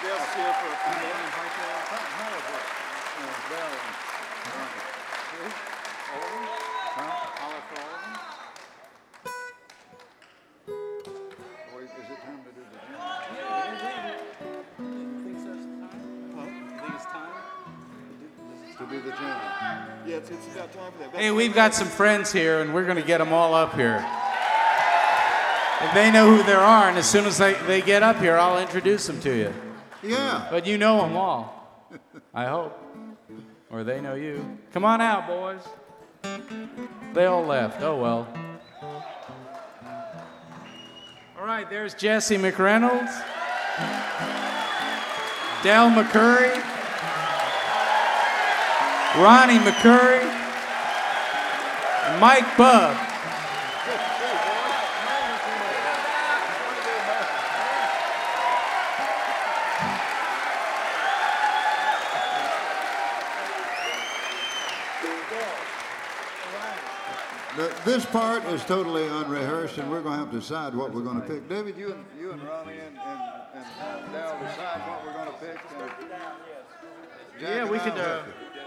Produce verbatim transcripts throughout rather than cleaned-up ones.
Jeff's here for a few minutes. How is it? Bell and Ronnie. All of them? Huh? Holler for all of them? Or is it time to do the jam? You think so? Huh? You think it's time? To do the jam. Yeah, it's, it's about time for that. Hey, we've got some friends here, and we're going to get them all up here. If they know who they are, and as soon as they, they get up here, I'll introduce them to you. Yeah. But you know them all, I hope. Or they know you. Come on out, boys. They all left. Oh, well. All right, there's Jesse McReynolds, Del McCoury, Ronnie McCoury, and Mike Bubb. This part is totally unrehearsed, and we're going to have to decide what we're going to pick. David, you and you and Ronnie and, and, and Dal decide what we're going to pick. And Yeah, we could. Uh,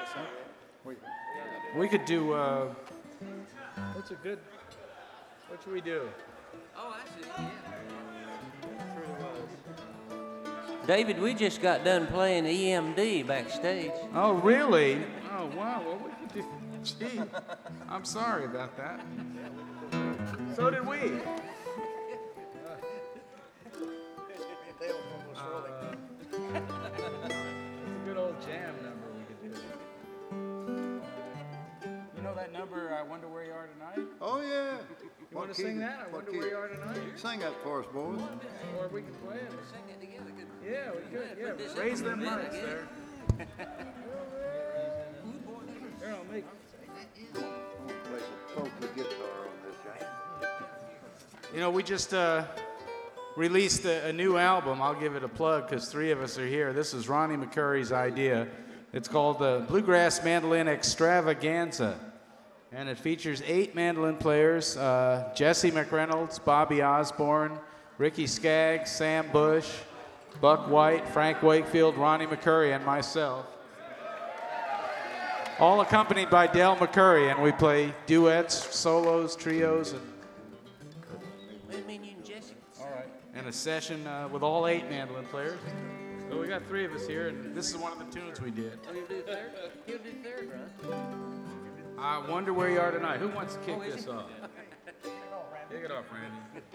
we could do. Uh, what's a good? What should we do? Oh, I see. Yeah. David, we just got done playing E M D backstage. Oh, really? Oh, wow. Well, we could do. Gee, I'm sorry about that. So did we. Uh, it's a good old jam number we could do. You know that number, I Wonder Where You Are Tonight? Oh, yeah. You want to sing that? I Wonder Where You Are Tonight? Sing that for us, boys. Or we can play it. Sing it together, couldn't we? Yeah, we could. Yeah, put Yeah, this raise in for a them minute, mics I there. Here, I'll make. Play some polka guitar on this guy. You know, we just uh, released a, a new album. I'll give it a plug because three of us are here. This is Ronnie McCoury's idea. It's called the Bluegrass Mandolin Extravaganza. And it features eight mandolin players, uh, Jesse McReynolds, Bobby Osborne, Ricky Skaggs, Sam Bush, Buck White, Frank Wakefield, Ronnie McCoury, and myself. All accompanied by Del McCoury, and we play duets, solos, trios, and What do you mean you and Jesse? all right, and a session uh, with all eight mandolin players. So we got three of us here, and this is one of the tunes we did. Oh, you'll do third? You'll do third, right? I Wonder Where You Are Tonight. Who wants to kick Oh, is this he? off? Kick it off, Randy.